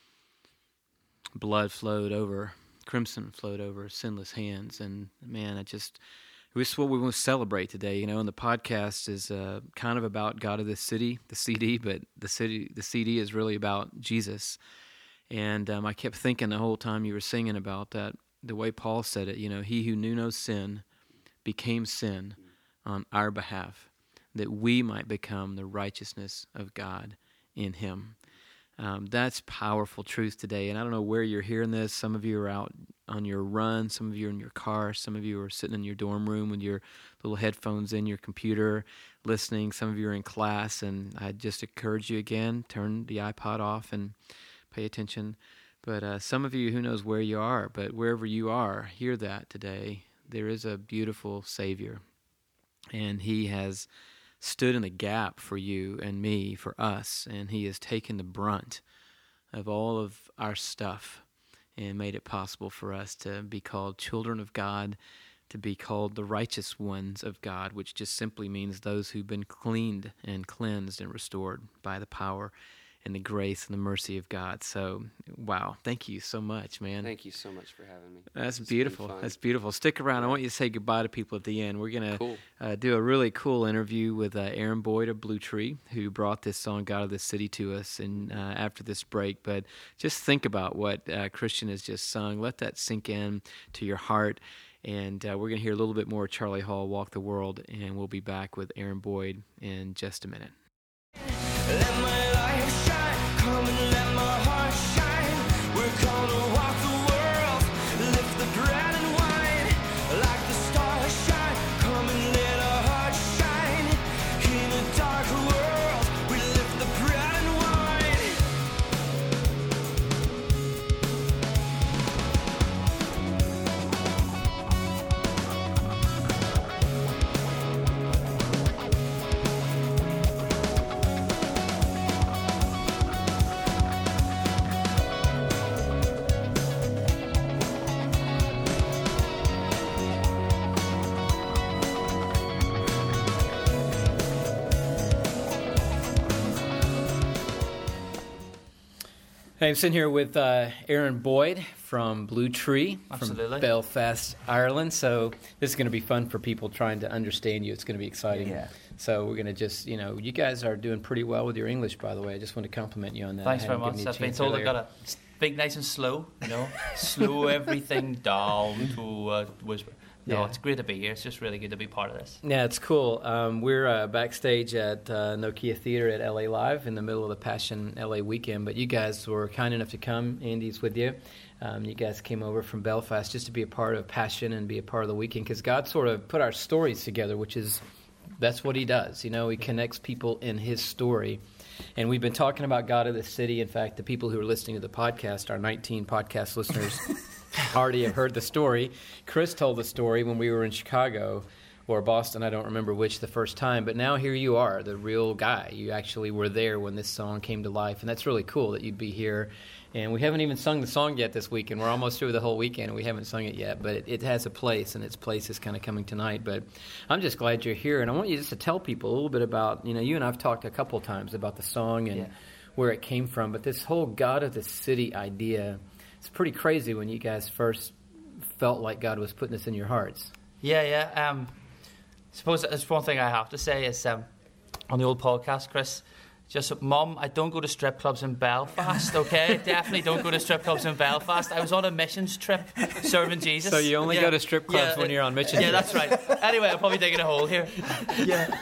blood flowed over, crimson flowed over sinless hands, and man, I just... This is what we want to celebrate today, you know, and the podcast is uh, kind of about God of the City, the C D, but the city, the C D is really about Jesus. And um, I kept thinking the whole time you were singing about that, the way Paul said it, you know, he who knew no sin became sin on our behalf, that we might become the righteousness of God in him. Um, that's powerful truth today, and I don't know where you're hearing this. Some of you are out on your run, some of you are in your car, some of you are sitting in your dorm room with your little headphones in your computer listening, some of you are in class, and I just encourage you again, turn the iPod off and pay attention. But uh, some of you, who knows where you are, but wherever you are, hear that today. There is a beautiful Savior, and he has stood in the gap for you and me, for us, and he has taken the brunt of all of our stuff and made it possible for us to be called children of God, to be called the righteous ones of God, which just simply means those who've been cleaned and cleansed and restored by the power and the grace and the mercy of God. So, wow, thank you so much, man. Thank you so much for having me. That's It's beautiful. been fun. That's beautiful. Stick around. I want you to say goodbye to people at the end. We're going to Cool. uh, do a really cool interview with uh, Aaron Boyd of Blue Tree, who brought this song, God of the City, to us and uh, after this break. But just think about what uh, Christian has just sung. Let that sink in to your heart. And uh, we're going to hear a little bit more Charlie Hall, Walk the World, and we'll be back with Aaron Boyd in just a minute. Let my life shine, come and let my heart shine. We're gonna walk the world, lift the bread and wine. Like the stars shine, come and let our hearts shine. In a dark world, we lift the bread and wine. Hey, I'm sitting here with uh, Aaron Boyd from Blue Tree, Absolutely. from Belfast, Ireland. So this is going to be fun for people trying to understand you. It's going to be exciting. Yeah. So we're going to just, you know, you guys are doing pretty well with your English, by the way. I just want to compliment you on that. Thanks I very hadn't given much. you a I've been chance told I've earlier. got to speak nice and slow, you know, slow everything down to uh, whisper. No, Yeah. it's great to be here. It's just really good to be part of this. Yeah, it's cool. Um, we're uh, backstage at uh, Nokia Theater at L A Live in the middle of the Passion L A weekend, but you guys were kind enough to come. Andy's with you. Um, you guys came over from Belfast just to be a part of Passion and be a part of the weekend, because God sort of put our stories together, which is, that's what he does. You know, he connects people in his story. And we've been talking about God of the City. In fact, the people who are listening to the podcast, our nineteen podcast listeners, already have heard the story. Chris told the story when we were in Chicago, or Boston, I don't remember which the first time, but now here you are, the real guy. You actually were there when this song came to life, and that's really cool that you'd be here. And we haven't even sung the song yet this weekend. We're almost through the whole weekend, and we haven't sung it yet, but it, it has a place, and its place is kind of coming tonight. But I'm just glad you're here, and I want you just to tell people a little bit about, you know, you and I have talked a couple of times about the song and yeah. where it came from, but this whole God of the City idea, it's pretty crazy when you guys first felt like God was putting this in your hearts. Yeah, yeah. Um, I suppose there's one thing I have to say is um, on the old podcast, Chris, just, Mum, I don't go to strip clubs in Belfast, okay? Definitely don't go to strip clubs in Belfast. I was on a missions trip serving Jesus. So you only yeah. go to strip clubs yeah, when you're on mission Yeah, trips. that's right. Anyway, I'm probably digging a hole here. Yeah.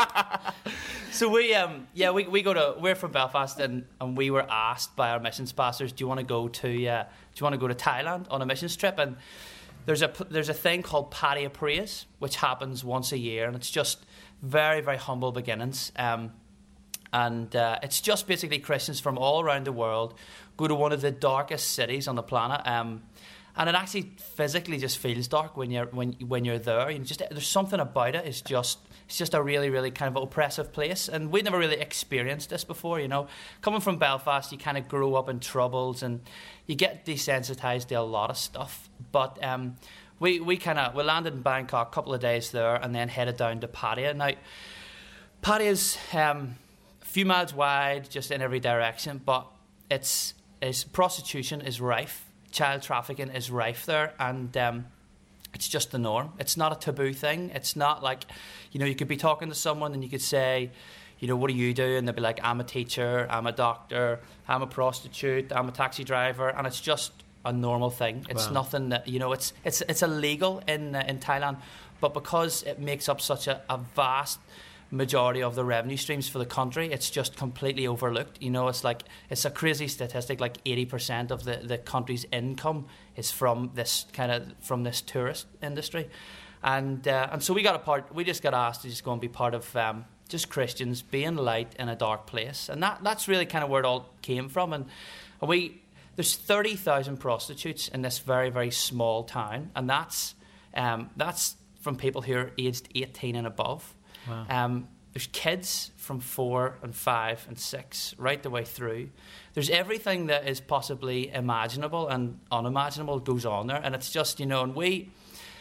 So we, um, yeah, we, we go to, we're from Belfast, and, and we were asked by our missions pastors, do you want to go to, uh, do you want to go to Thailand on a missions trip? And there's a, there's a thing called Paddy of Praise, which happens once a year, and it's just very, very humble beginnings. Um, and uh, it's just basically Christians from all around the world go to one of the darkest cities on the planet. Um, and it actually physically just feels dark when you're when when you're there. You know, just there's something about it. It's just it's just a really really kind of oppressive place, and we'd never really experienced this before. You know, coming from Belfast, you kind of grow up in troubles, and you get desensitized to a lot of stuff. But um, we we kind of we landed in Bangkok, a couple of days there, and then headed down to Pattaya. Now, Pattaya is um, a few miles wide, just in every direction, but it's, it's prostitution is rife. Child trafficking is rife there, and um, it's just the norm. It's not a taboo thing. It's not like, you know, you could be talking to someone and you could say, you know, what do you do? And they'll be like, I'm a teacher, I'm a doctor, I'm a prostitute, I'm a taxi driver, and it's just a normal thing. It's wow. nothing that, you know, it's it's it's illegal in uh, in Thailand, but because it makes up such a, a vast majority of the revenue streams for the country, it's just completely overlooked. You know, it's like, it's a crazy statistic, like eighty percent of the, the country's income is from this kind of, from this tourist industry. And uh, and so we got a part, we just got asked to just go and be part of um, just Christians being light in a dark place. And that that's really kind of where it all came from. And, and we, there's thirty thousand prostitutes in this very, very small town. And that's um, that's from people who are aged eighteen and above. Wow. Um, there's kids from four and five and six right the way through. There's everything that is possibly imaginable and unimaginable goes on there, and it's just, you know, and we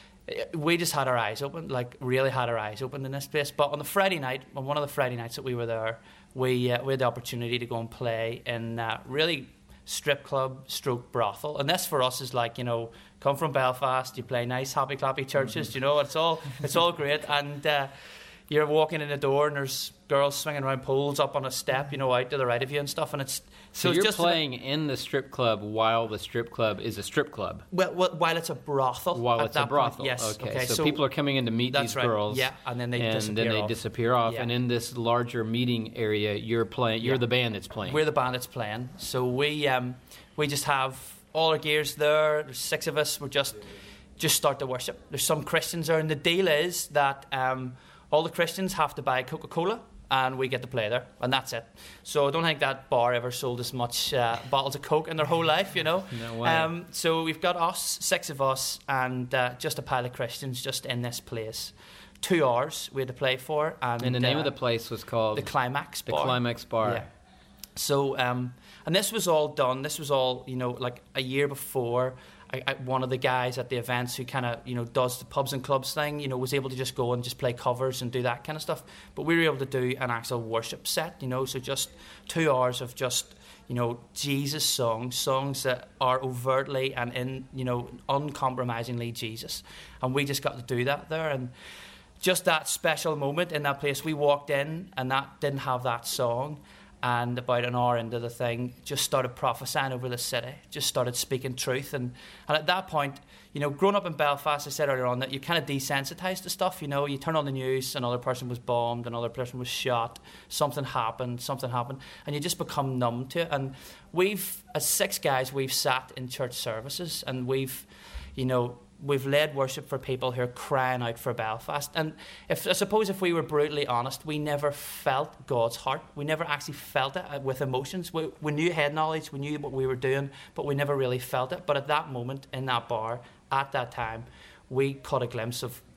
we just had our eyes open, like really had our eyes open in this place. But on the Friday night, on one of the Friday nights that we were there, we uh, we had the opportunity to go and play in uh, really strip club stroke brothel, and this for us is like, you know, come from Belfast, you play nice happy clappy churches, you know, it's all it's all great, and. Uh, You're walking in the door and there's girls swinging around poles up on a step, you know, out to the right of you and stuff. And it's so, so you're it's just playing in the strip club while the strip club is a strip club. Well, well while it's a brothel. While at it's that a brothel. Point, yes. Okay. okay. So, So people are coming in to meet that's these right. girls. Yeah, and then they and disappear then they off. disappear off. Yeah. And in this larger meeting area, you're playing. You're Yeah. the band that's playing. We're the band that's playing. So we um we just have all our gears there. There's six of us. We're just just start to worship. There's some Christians there, and the deal is that um. all the Christians have to buy Coca-Cola, and we get to play there, and that's it. So I don't think that bar ever sold as much uh, bottles of Coke in their whole life, you know. No way. Um, so we've got us, six of us, and uh, just a pile of Christians just in this place. Two hours we had to play for. And, and the name uh, of the place was called? The Climax The Bar. Climax Bar. Yeah. So, um, and this was all done, this was all, you know, like a year before. I, I, one of the guys at the events who kind of, you know, does the pubs and clubs thing, you know, was able to just go and just play covers and do that kind of stuff. But we were able to do an actual worship set, you know, so just two hours of just, you know, Jesus songs, songs that are overtly and in, you know, uncompromisingly Jesus. And we just got to do that there. And just that special moment in that place, we walked in and that didn't have that song. And about an hour into the thing, just started prophesying over the city, just started speaking truth. And, and at that point, you know, growing up in Belfast, I said earlier on that you kind of desensitized to stuff, you know. You turn on the news, another person was bombed, another person was shot, something happened, something happened, and you just become numb to it. And we've, as six guys, we've sat in church services, and we've, you know, we've led worship for people who are crying out for Belfast. And if I suppose if we were brutally honest, we never felt God's heart. We never actually felt it with emotions. We, we knew head knowledge, we knew what we were doing, but we never really felt it. But at that moment, in that bar, at that time, we caught a glimpse of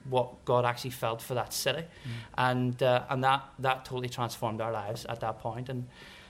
what God actually felt for that city, mm. and uh, and that that totally transformed our lives at that point. And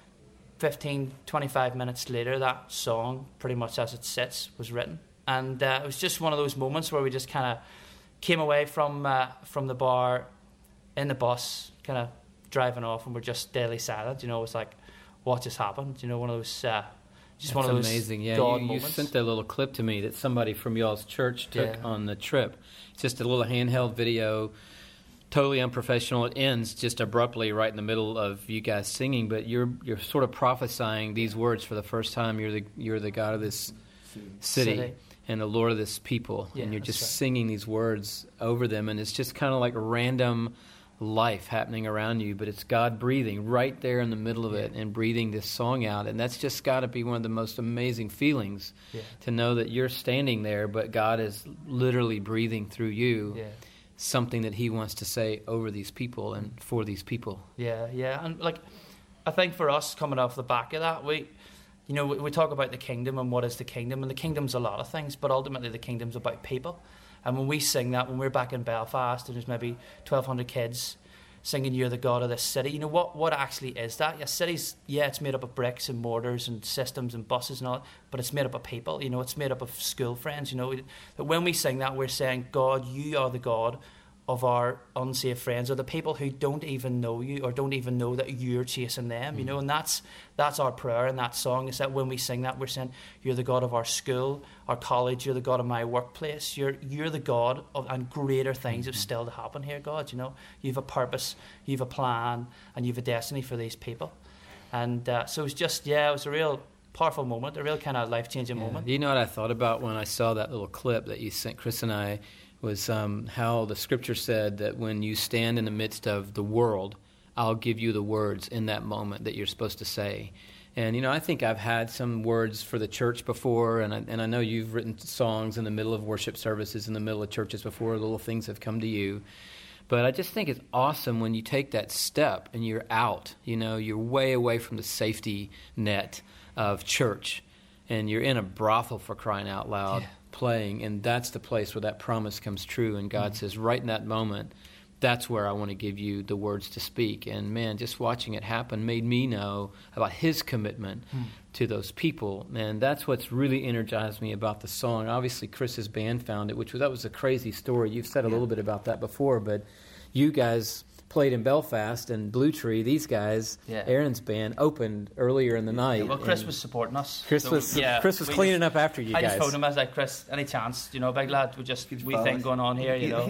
fifteen, twenty-five minutes later, that song, pretty much as it sits, was written. And uh, it was just one of those moments where we just kind of came away from uh, from the bar in the bus, kind of driving off, and we're just deadly silent. You know, it was like, what just happened? You know, one of those, uh, just That's one of those amazing. Yeah, God you, you moments. sent that little clip to me that somebody from y'all's church took Yeah. on the trip. It's just a little handheld video, totally unprofessional. It ends just abruptly right in the middle of you guys singing, but you're you're sort of prophesying these words for the first time. You're the you're the God of this city. City. And the Lord of this people, Yeah, and you're that's just right. singing these words over them, and it's just kind of like random life happening around you, but it's God breathing right there in the middle of it and breathing this song out, and that's just got to be one of the most amazing feelings, Yeah. to know that you're standing there, but God is literally breathing through you Yeah. something that He wants to say over these people and for these people. Yeah, yeah, and like, I think for us coming off the back of that, we, you know, we, we talk about the kingdom and what is the kingdom, and the kingdom's a lot of things, but ultimately the kingdom's about people. And when we sing that, when we're back in Belfast, and there's maybe twelve hundred kids singing "You're the God of this city," you know, what what actually is that? Yeah, cities, yeah, it's made up of bricks and mortars and systems and buses and all that, but it's made up of people. You know, it's made up of school friends. You know, that when we sing that, we're saying, God, you are the God of our unsafe friends, or the people who don't even know you or don't even know that you're chasing them, you know, and that's that's our prayer in that song, is that when we sing that, we're saying, you're the God of our school, our college, you're the God of my workplace, you're you're the God of, and greater things have still to happen here, God, you know, you've a purpose, you've a plan, and you've a destiny for these people. And uh, so it was just, yeah, it was a real powerful moment, a real kind of life-changing Yeah. moment. You know what I thought about when I saw that little clip that you sent Chris and I, was um, how the scripture said that when you stand in the midst of the world, I'll give you the words in that moment that you're supposed to say. And, you know, I think I've had some words for the church before, and I, and I know you've written songs in the middle of worship services, in the middle of churches before, little things have come to you. But I just think it's awesome when you take that step and you're out, you know, you're way away from the safety net of church, and you're in a brothel, for crying out loud. Yeah. Playing, and that's the place where that promise comes true, and God mm. says, right in that moment, that's where I want to give you the words to speak. And man, just watching it happen made me know about His commitment mm. to those people, and that's what's really energized me about the song. Obviously, Chris's band found it, which was, that was a crazy story. You've said a yeah. little bit about that before, but you guys played in Belfast, and Blue Tree, these guys, yeah. Aaron's band, opened earlier in the night. Yeah, well, Chris was supporting us. Chris so was we, yeah, Chris was cleaning just, up after you I guys. I just phoned him. I was like, Chris, any chance? You know, big lad, we just we thing going on here, you know.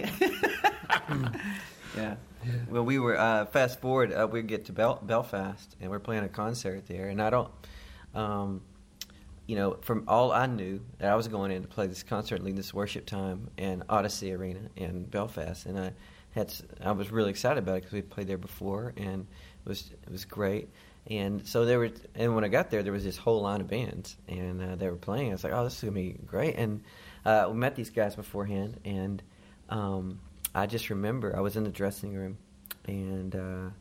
yeah. Well, we were uh, fast forward. Uh, we get to Bel- Belfast, and we're playing a concert there. And I don't, um, you know, from all I knew, that I was going in to play this concert, leading this worship time in Odyssey Arena in Belfast, and I. Had, I was really excited about it because we played there before, and it was it was great. And so there were, and when I got there, there was this whole line of bands, and uh, they were playing. I was like, "Oh, this is gonna be great!" And uh, we met these guys beforehand, and um, I just remember I was in the dressing room, and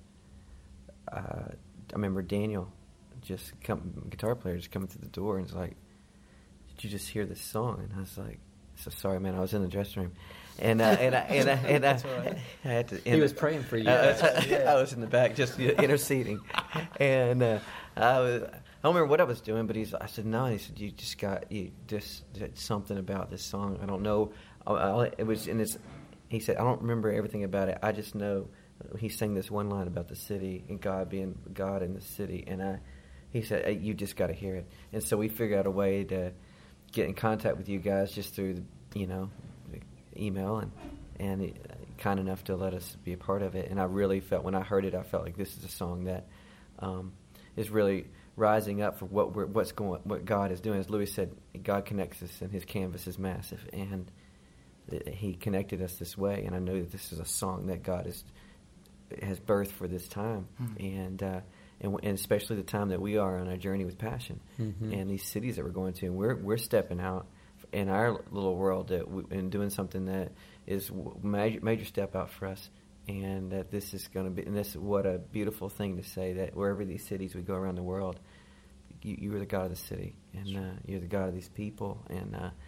uh, uh, I remember Daniel, just come, guitar player, just coming through the door, and was like, "Did you just hear this song?" And I was like, "So sorry, man. I was in the dressing room." And uh, and I, and I, and I, right. I had to. He was praying for you. I, I, I was in the back, just interceding, and uh, I was. I don't remember what I was doing, but he's. I said no. And he said, "You just got you just did something about this song. I don't know. I, I, it was in this." He said, "I don't remember everything about it. I just know." He sang this one line about the city and God being God in the city, and I. He said, hey, "You just got to hear it." And so we figured out a way to get in contact with you guys just through the, you know. email and and it, uh, kind enough to let us be a part of it. And I really felt, when I heard it, I felt like this is a song that um, is really rising up for what we're what's going what God is doing. As Louis said, God connects us, and His canvas is massive, and th- He connected us this way. And I know that this is a song that God is has birthed for this time, mm-hmm. and uh, and, and especially the time that we are on our journey with Passion, mm-hmm. and these cities that we're going to, and we're we're stepping out in our little world that we, and doing something that is major, major step out for us, and that this is going to be, and this what a beautiful thing to say, that wherever these cities we go around the world, you, you are the God of the city, and uh, you're the God of these people, and uh,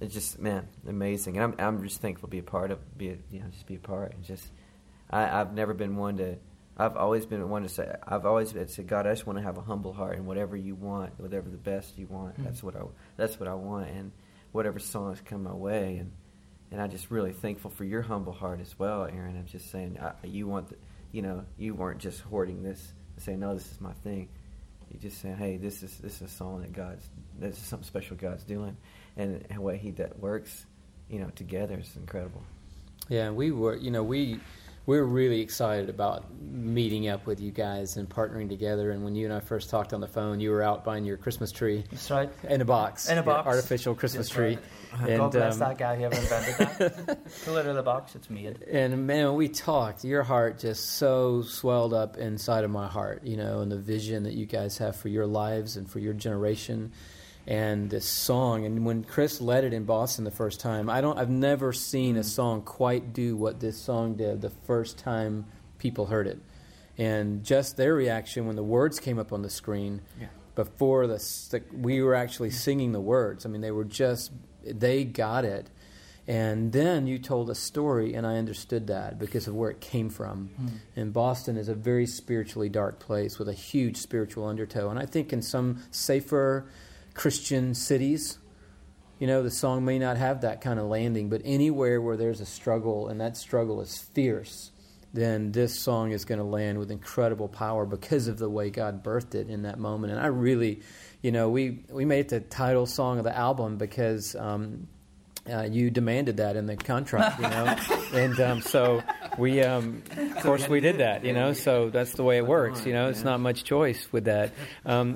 it's just, man, amazing. And I'm I'm just thankful to be a part of, be a, you know, just be a part. And just, I, I've never been one to, I've always been one to say, I've always said, God, I just want to have a humble heart, and whatever you want, whatever the best you want, mm-hmm. that's what I, that's what I want. And whatever songs come my way, and and I'm just really thankful for your humble heart as well, Aaron. I'm just saying, I, you want, the, you know, you weren't just hoarding this and saying, no, this is my thing. You just saying, hey, this is this is a song that God's, this is something special God's doing, and the way He that works, you know, together is incredible. Yeah, we were, you know, we. We're really excited about meeting up with you guys and partnering together. And when you and I first talked on the phone, you were out buying your Christmas tree. That's right. In a box. In a box. Artificial Christmas That's tree. Right. And, God bless um, that guy who ever invented that. Pull it out of the box, it's made. And man, we talked. Your heart just so swelled up inside of my heart, you know, and the vision that you guys have for your lives and for your generation. And this song, and when Chris led it in Boston the first time, I don't, I've never seen a song quite do what this song did the first time people heard it. And just their reaction when the words came up on the screen, yeah. before the, the we were actually singing the words. I mean, they were just, they got it. And then you told a story, and I understood that because of where it came from. Mm. And Boston is a very spiritually dark place with a huge spiritual undertow. And I think in some safer Christian cities, you know, the song may not have that kind of landing, but anywhere where there's a struggle and that struggle is fierce, then this song is going to land with incredible power because of the way God birthed it in that moment. And I really, you know, we, we made it the title song of the album because um, uh, you demanded that in the contract, you know. And um, so we, um, of course, we did that, you know, so that's the way it works, you know. It's not much choice with that. Um,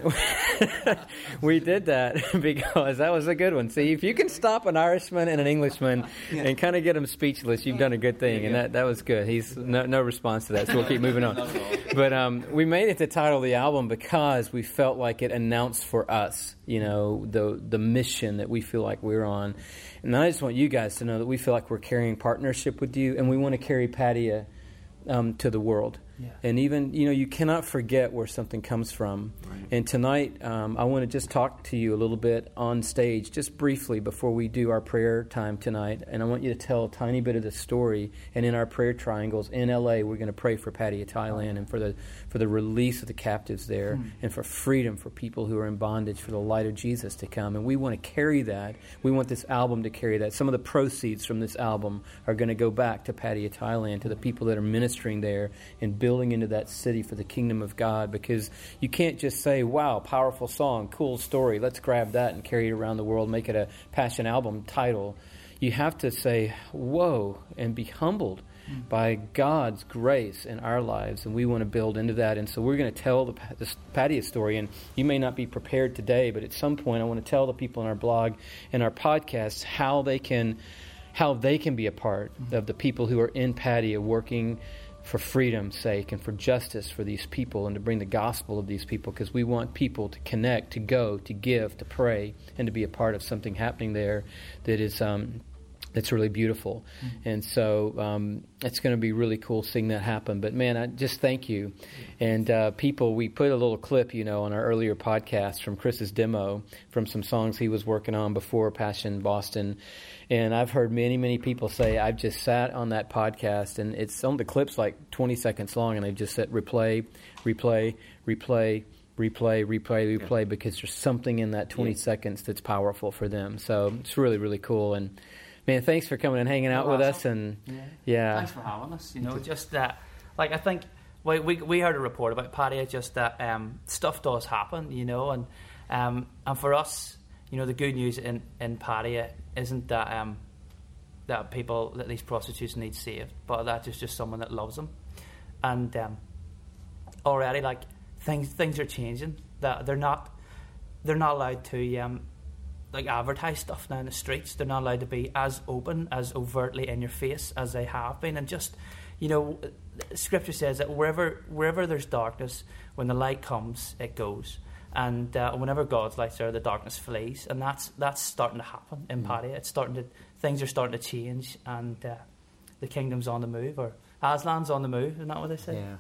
we did that because that was a good one. See, if you can stop an Irishman and an Englishman and kind of get them speechless, you've done a good thing, and that, that was good. He's no, no response to that, so we'll keep moving on. But um, we made it the title of the album because we felt like it announced for us, you know, the the mission that we feel like we're on. And I just want you guys to know that we feel like we're carrying partnership with you, and we want to carry Padia um, to the world. Yeah. And even, you know, you cannot forget where something comes from. Right. And tonight, um, I want to just talk to you a little bit on stage, just briefly before we do our prayer time tonight. And I want you to tell a tiny bit of the story. And in our prayer triangles in L A, we're going to pray for Padia, Thailand, and for the for the release of the captives there, hmm. and for freedom for people who are in bondage, for the light of Jesus to come. And we want to carry that. We want this album to carry that. Some of the proceeds from this album are going to go back to Padia, Thailand, to the people that are ministering there and building into that city for the kingdom of God, because you can't just say, wow, powerful song, cool story, let's grab that and carry it around the world, make it a Passion album title. You have to say, whoa, and be humbled mm. by God's grace in our lives, and we want to build into that. And so we're going to tell the, the Padia story, and you may not be prepared today, but at some point I want to tell the people in our blog and our podcast how they can how they can be a part mm. of the people who are in Padia working for freedom's sake and for justice for these people, and to bring the gospel of these people, because we want people to connect, to go, to give, to pray, and to be a part of something happening there that is um, that's really beautiful. Mm-hmm. And so um, it's going to be really cool seeing that happen. But man, I just thank you. And uh, people, we put a little clip, you know, on our earlier podcast from Chris's demo from some songs he was working on before Passion Boston. And I've heard many, many people say, I've just sat on that podcast, and it's on the clip's like twenty seconds long, and they've just said replay, replay, replay, replay, replay, replay, yeah. because there's something in that twenty yeah. seconds that's powerful for them. So it's really, really cool. And man, thanks for coming and hanging out with us. And yeah. yeah, thanks for having us. You know, just that, like I think we we, we heard a report about Padia, just that um, stuff does happen, you know, and um, and for us, you know, the good news in in Padia isn't that um, that people, that these prostitutes need saved, but that is just someone that loves them. And um, already, like, things things are changing. That they're not they're not allowed to um, like advertise stuff now in the streets. They're not allowed to be as open, as overtly in your face as they have been. And just, you know, Scripture says that wherever wherever there's darkness, when the light comes, it goes. And uh, whenever God's light's there, the darkness flees, and that's that's starting to happen in mm. Padia. It's starting to things are starting to change, and uh, the kingdom's on the move, or Aslan's on the move. Isn't that what they say? Yeah.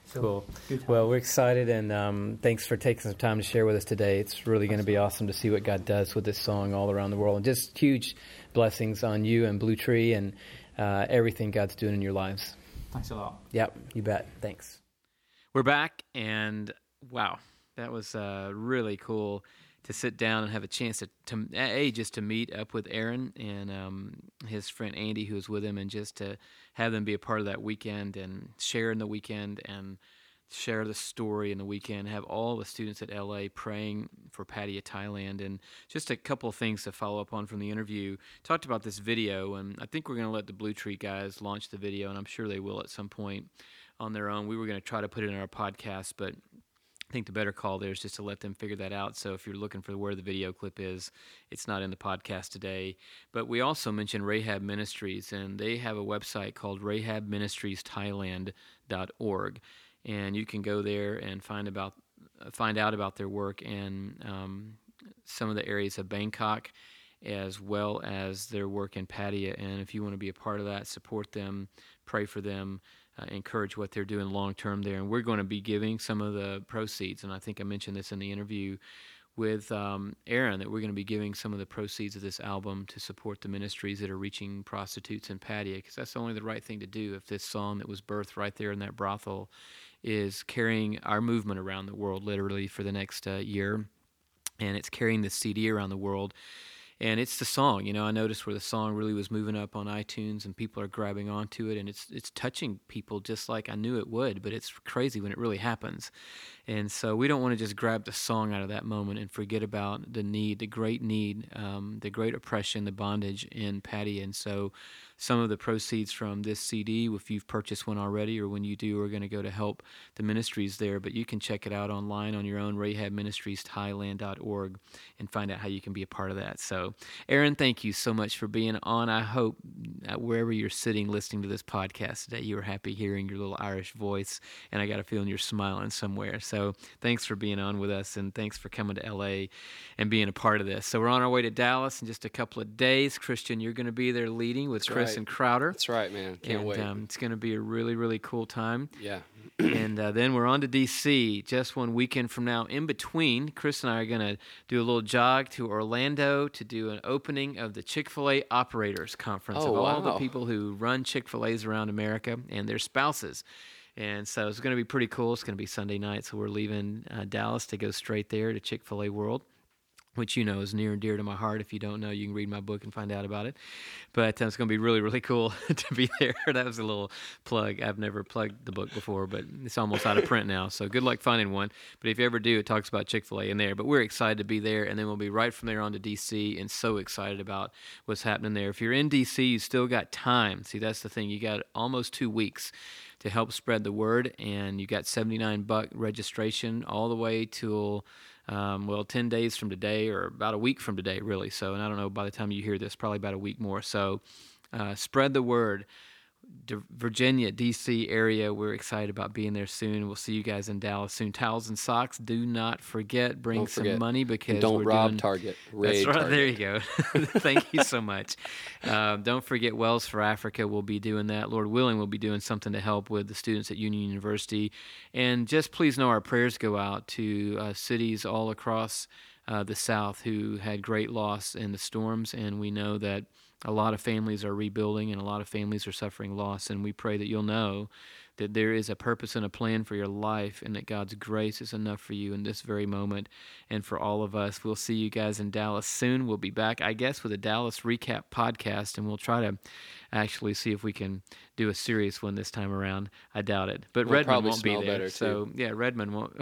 So, Cool. good time. Well, we're excited, and um, thanks for taking some time to share with us today. It's really going to be awesome to see what God does with this song all around the world. And just huge blessings on you and Blue Tree and uh, everything God's doing in your lives. Thanks a lot. Yep, you bet. Thanks. We're back, and wow, that was uh, really cool to sit down and have a chance to, to a just to meet up with Aaron and um, his friend Andy, who was with him, and just to have them be a part of that weekend and share in the weekend and share the story in the weekend. Have all the students at L A praying for Pattaya, Thailand, and just a couple of things to follow up on from the interview. Talked about this video, and I think we're going to let the Blue Tree guys launch the video, and I'm sure they will at some point on their own. We were going to try to put it in our podcast, but I think the better call there is just to let them figure that out. So if you're looking for where the video clip is, it's not in the podcast today. But we also mentioned Rahab Ministries, and they have a website called rahab ministries thailand dot org, and you can go there and find about find out about their work in um, some of the areas of Bangkok, as well as their work in Pattaya. And if you want to be a part of that, support them, pray for them. Uh, encourage what they're doing long term there. And we're going to be giving some of the proceeds, and I think I mentioned this in the interview with um, Aaron, that we're going to be giving some of the proceeds of this album to support the ministries that are reaching prostitutes in Pattaya, because that's only the right thing to do. If this song that was birthed right there in that brothel is carrying our movement around the world literally for the next uh, year, and it's carrying this C D around the world, and it's the song, you know, I noticed where the song really was moving up on iTunes and people are grabbing onto it, and it's it's touching people just like I knew it would, but it's crazy when it really happens. And so we don't want to just grab the song out of that moment and forget about the need, the great need, um, the great oppression, the bondage in Pattaya. And so some of the proceeds from this C D, if you've purchased one already or when you do, are going to go to help the ministries there. But you can check it out online on your own, rahab ministries thailand dot org, and find out how you can be a part of that. So, Aaron, thank you so much for being on. I hope that wherever you're sitting listening to this podcast today, you were happy hearing your little Irish voice, and I got a feeling you're smiling somewhere. So thanks for being on with us, and thanks for coming to L A and being a part of this. So we're on our way to Dallas in just a couple of days. Christian, you're going to be there leading with That's Chris right. and Crowder. That's right, man. Can't and, wait. Um, it's going to be a really, really cool time. Yeah. And uh, then we're on to D C just one weekend from now. In between, Chris and I are going to do a little jog to Orlando to do an opening of the Chick-fil-A Operators Conference Oh, of all wow. the people who run Chick-fil-A's around America and their spouses. And so it's going to be pretty cool. It's going to be Sunday night, so we're leaving uh, Dallas to go straight there to Chick-fil-A World, which you know is near and dear to my heart. If you don't know, you can read my book and find out about it. But uh, it's going to be really, really cool to be there. That was a little plug. I've never plugged the book before, but it's almost out of print now. So good luck finding one. But if you ever do, it talks about Chick-fil-A in there. But we're excited to be there, and then we'll be right from there on to D C, and so excited about what's happening there. If you're in D C, you still got time. See, that's the thing. You got almost two weeks to help spread the word, and you got seventy-nine buck registration all the way till Um, well, ten days from today, or about a week from today, really. So, and I don't know, by the time you hear this, probably about a week more. So, uh, spread the word. D- Virginia, D C area, we're excited about being there soon. We'll see you guys in Dallas soon. Towels and socks, do not forget. Bring Don't some forget. money because And don't we're rob doing, Target. That's Raid right. Target. There you go. Thank you so much. Um, don't forget Wells for Africa. We'll be doing that. Lord willing, we'll be doing something to help with the students at Union University. And just please know our prayers go out to uh, cities all across uh, the South who had great loss in the storms. And we know that a lot of families are rebuilding and a lot of families are suffering loss. And we pray that you'll know that there is a purpose and a plan for your life, and that God's grace is enough for you in this very moment and for all of us. We'll see you guys in Dallas soon. We'll be back, I guess, with a Dallas recap podcast, and we'll try to actually see if we can do a serious one this time around. I doubt it. But We'll Redmond probably won't be smell there. better, So, too. yeah, Redmond won't.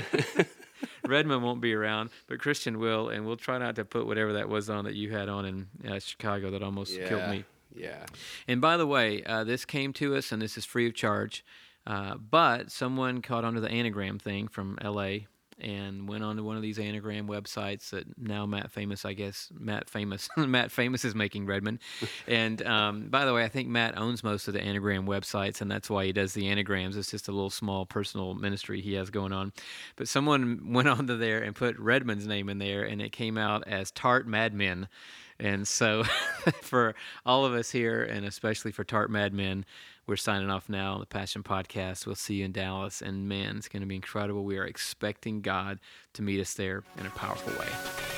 Redmond won't be around, but Christian will, and we'll try not to put whatever that was on that you had on in uh, Chicago that almost Yeah. killed me. Yeah. And by the way, uh, this came to us, and this is free of charge, uh, but someone caught onto the anagram thing from L A and went onto one of these anagram websites that now Matt Famous, I guess, Matt Famous, Matt Famous is making Redmond. And um, by the way, I think Matt owns most of the anagram websites, and that's why he does the anagrams. It's just a little small personal ministry he has going on. But someone went onto there and put Redmond's name in there, and it came out as Tart Mad Men. And so for all of us here, and especially for Tart Mad Men, we're signing off now on the Passion Podcast. We'll see you in Dallas. And man, it's going to be incredible. We are expecting God to meet us there in a powerful way.